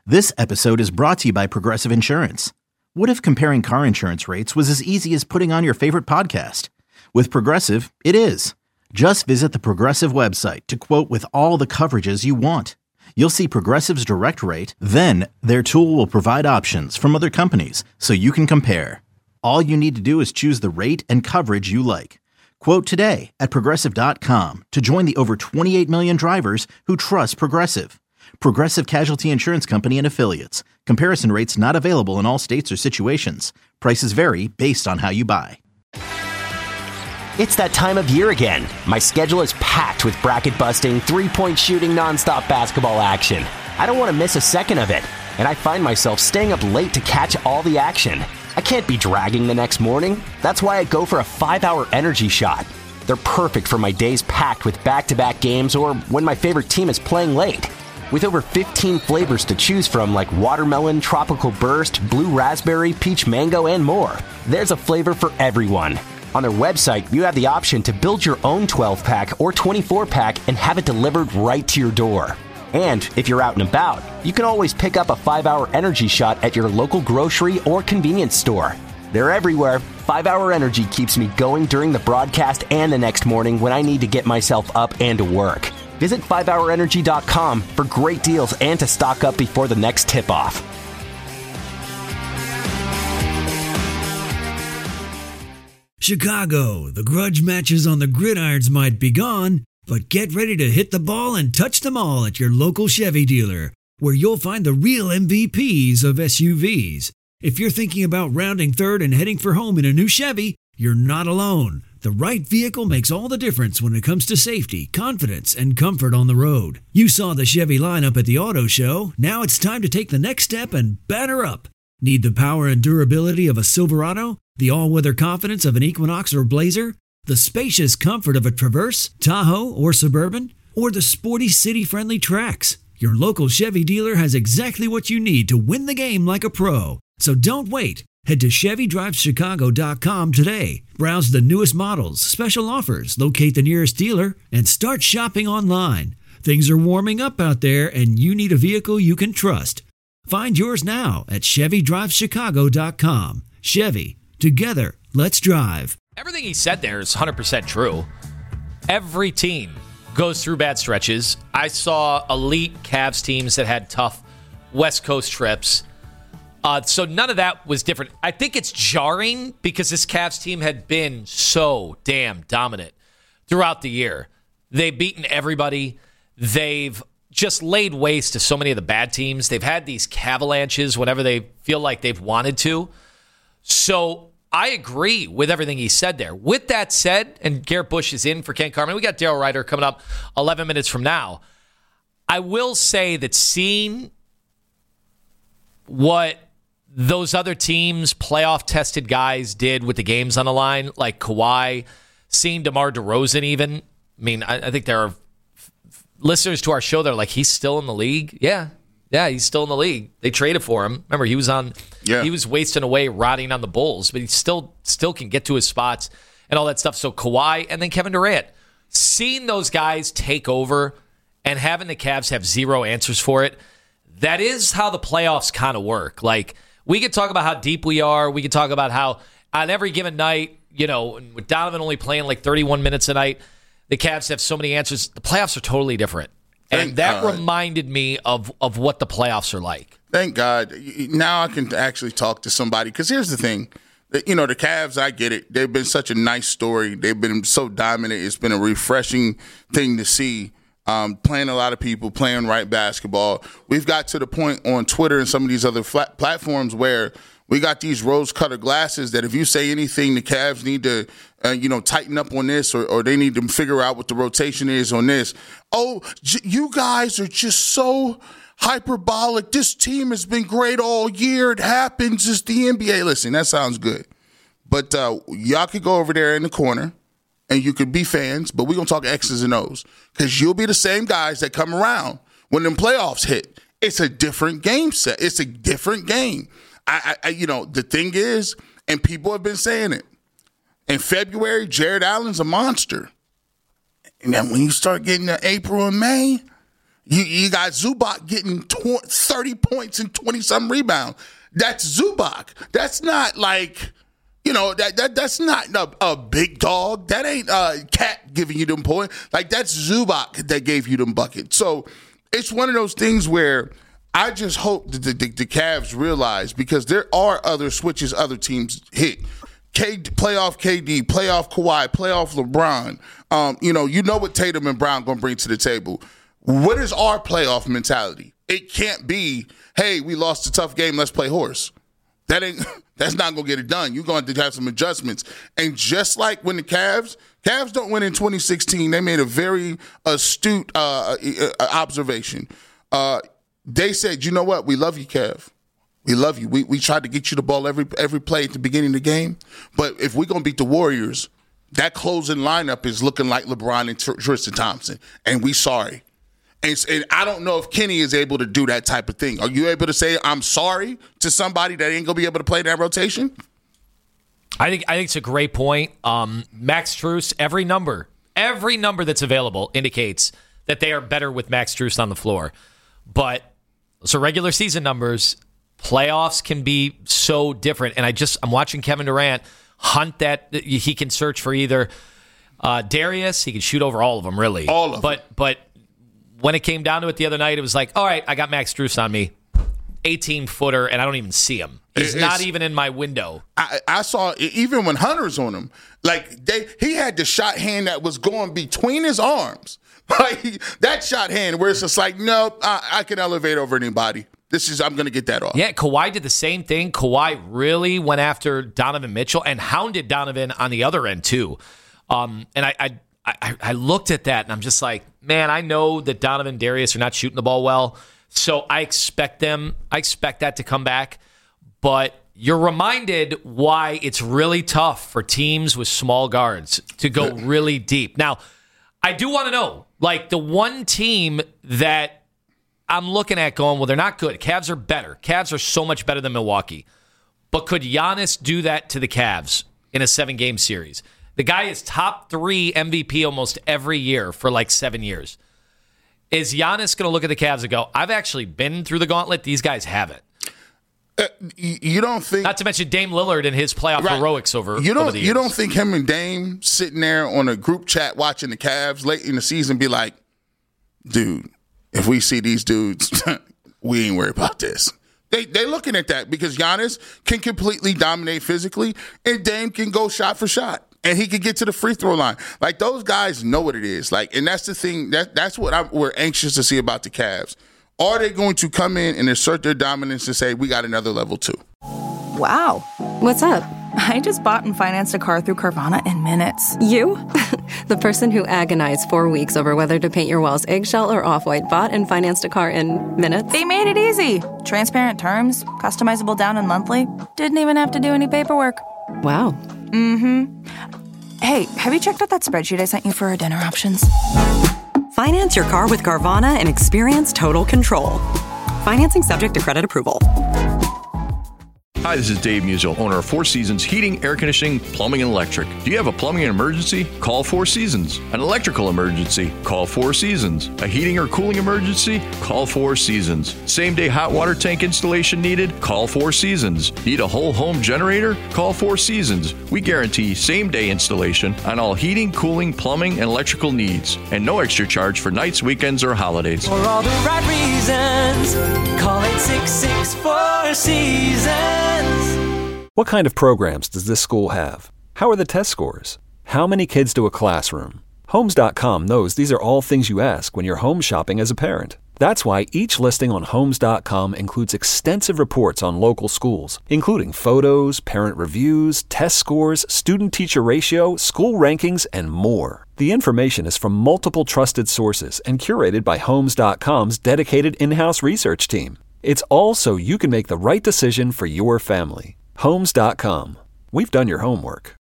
This episode is brought to you by Progressive Insurance. What if comparing car insurance rates was as easy as putting on your favorite podcast? With Progressive, it is. Just visit the Progressive website to quote with all the coverages you want. You'll see Progressive's direct rate, then their tool will provide options from other companies so you can compare. All you need to do is choose the rate and coverage you like. Quote today at Progressive.com to join the over 28 million drivers who trust Progressive. Progressive Casualty Insurance Company and Affiliates. Comparison rates not available in all states or situations. Prices vary based on how you buy. It's that time of year again. My schedule is packed with bracket-busting, three-point shooting, nonstop basketball action. I don't want to miss a second of it, and I find myself staying up late to catch all the action. I can't be dragging the next morning. That's why I go for a 5-hour energy shot. They're perfect for my days packed with back-to-back games or when my favorite team is playing late. With over 15 flavors to choose from like watermelon, tropical burst, blue raspberry, peach mango, and more, there's a flavor for everyone. On their website, you have the option to build your own 12-pack or 24-pack and have it delivered right to your door. And if you're out and about, you can always pick up a 5-hour energy shot at your local grocery or convenience store. They're everywhere. 5-hour energy keeps me going during the broadcast and the next morning when I need to get myself up and to work. Visit 5hourenergy.com for great deals and to stock up before the next tip-off. Chicago, the grudge matches on the gridirons might be gone, but get ready to hit the ball and touch them all at your local Chevy dealer, where you'll find the real MVPs of SUVs. If you're thinking about rounding third and heading for home in a new Chevy, you're not alone. The right vehicle makes all the difference when it comes to safety, confidence, and comfort on the road. You saw the Chevy lineup at the auto show. Now it's time to take the next step and batter up. Need the power and durability of a Silverado? The all-weather confidence of an Equinox or Blazer? The spacious comfort of a Traverse, Tahoe, or Suburban? Or the sporty city-friendly Trax? Your local Chevy dealer has exactly what you need to win the game like a pro. So don't wait. Head to ChevyDriveChicago.com today. Browse the newest models, special offers, locate the nearest dealer, and start shopping online. Things are warming up out there, and you need a vehicle you can trust. Find yours now at ChevyDriveChicago.com. Chevy. Together, let's drive. Everything he said there is 100% true. Every team goes through bad stretches. I saw elite Cavs teams that had tough West Coast trips. So none of that was different. I think it's jarring because this Cavs team had been so damn dominant throughout the year. They've beaten everybody. They've just laid waste to so many of the bad teams. They've had these avalanches whenever they feel like they've wanted to. So I agree with everything he said there. With that said, and Garrett Bush is in for Ken Carman. We got Daryl Ryder coming up 11 minutes from now. I will say that seeing what those other teams, playoff-tested guys, did with the games on the line, like Kawhi, seeing DeMar DeRozan even. I mean, I think there are listeners to our show that are like, he's still in the league? Yeah, he's still in the league. They traded for him. Remember, he was he was wasting away, rotting on the Bulls, but he still can get to his spots and all that stuff. So Kawhi and then Kevin Durant. Seeing those guys take over and having the Cavs have zero answers for it, that is how the playoffs kind of work. Like, we could talk about how deep we are. We could talk about how on every given night, with Donovan only playing like 31 minutes a night, the Cavs have so many answers. The playoffs are totally different. And that reminded me of what the playoffs are like. Thank God. Now I can actually talk to somebody. Because here's the thing. The Cavs, I get it. They've been such a nice story. They've been so dominant. It's been a refreshing thing to see. Playing a lot of people, playing right basketball. We've got to the point on Twitter and some of these other platforms where we got these rose-colored glasses that if you say anything, the Cavs need to, tighten up on this or they need to figure out what the rotation is on this. Oh, you guys are just so hyperbolic. This team has been great all year. It happens. It's the NBA. Listen, that sounds good. But y'all could go over there in the corner and you could be fans, but we're going to talk X's and O's because you'll be the same guys that come around when them playoffs hit. It's a different game set. It's a different game. The thing is, and people have been saying it, in February, Jared Allen's a monster. And then when you start getting to April and May, You got Zubac getting 30 points and 20-some rebounds. That's Zubac. That's not like, that's not a big dog. That ain't Cat giving you them points. Like, that's Zubac that gave you them buckets. So it's one of those things where I just hope that the Cavs realize, because there are other switches other teams hit. Playoff KD, playoff Kawhi, playoff LeBron. You know what Tatum and Brown going to bring to the table. What is our playoff mentality? It can't be, hey, we lost a tough game, let's play horse. That's not going to get it done. You're going to have some adjustments. And just like when the Cavs don't win in 2016, they made a very astute observation. They said, you know what? We love you, Cav. We love you. We tried to get you the ball every play at the beginning of the game. But if we're going to beat the Warriors, that closing lineup is looking like LeBron and Tristan Thompson. And we sorry. And I don't know if Kenny is able to do that type of thing. Are you able to say, I'm sorry to somebody that ain't going to be able to play that rotation? I think it's a great point. Max Strus, every number that's available indicates that they are better with Max Strus on the floor. But so regular season numbers, playoffs can be so different. And I'm watching Kevin Durant hunt that he can search for either Darius. He can shoot over all of them, really. All of them. But when it came down to it the other night, it was like, all right, I got Max Strus on me. 18-footer, and I don't even see him. He's not even in my window. I saw, even when Hunter's on him, like he had the shot hand that was going between his arms. Like that shot hand where it's just like, no, I can elevate over anybody. I'm going to get that off. Yeah, Kawhi did the same thing. Kawhi really went after Donovan Mitchell and hounded Donovan on the other end too. And I looked at that and I'm just like, man, I know that Donovan and Darius are not shooting the ball well, so I expect that to come back. But you're reminded why it's really tough for teams with small guards to go really deep. Now, I do want to know, like, the one team that I'm looking at going, well, they're not good. Cavs are better. Cavs are so much better than Milwaukee. But could Giannis do that to the Cavs in a 7-game series? The guy is top 3 MVP almost every year for like 7 years. Is Giannis going to look at the Cavs and go, I've actually been through the gauntlet. These guys haven't. You don't think? Not to mention Dame Lillard and his playoff heroics over the years. You don't think him and Dame sitting there on a group chat watching the Cavs late in the season be like, dude, if we see these dudes, we ain't worried about this. They looking at that because Giannis can completely dominate physically and Dame can go shot for shot. And he could get to the free throw line. Like, those guys know what it is. Like, and that's the thing. That's what we're anxious to see about the Cavs. Are they going to come in and assert their dominance and say, we got another level too? Wow. What's up? I just bought and financed a car through Carvana in minutes. You? The person who agonized 4 weeks over whether to paint your walls eggshell or off-white bought and financed a car in minutes? They made it easy. Transparent terms, customizable down and monthly. Didn't even have to do any paperwork. Wow. Mm-hmm. Hey, have you checked out that spreadsheet I sent you for our dinner options? Finance your car with Carvana and experience total control. Financing subject to credit approval. Hi, this is Dave Musial, owner of Four Seasons Heating, Air Conditioning, Plumbing, and Electric. Do you have a plumbing emergency? Call Four Seasons. An electrical emergency? Call Four Seasons. A heating or cooling emergency? Call Four Seasons. Same-day hot water tank installation needed? Call Four Seasons. Need a whole home generator? Call Four Seasons. We guarantee same-day installation on all heating, cooling, plumbing, and electrical needs. And no extra charge for nights, weekends, or holidays. For all the right reasons, call 866-4Seasons. What kind of programs does this school have? How are the test scores? How many kids do a classroom? Homes.com knows these are all things you ask when you're home shopping as a parent. That's why each listing on Homes.com includes extensive reports on local schools, including photos, parent reviews, test scores, student-teacher ratio, school rankings, and more. The information is from multiple trusted sources and curated by Homes.com's dedicated in-house research team. It's all so you can make the right decision for your family. Homes.com. We've done your homework.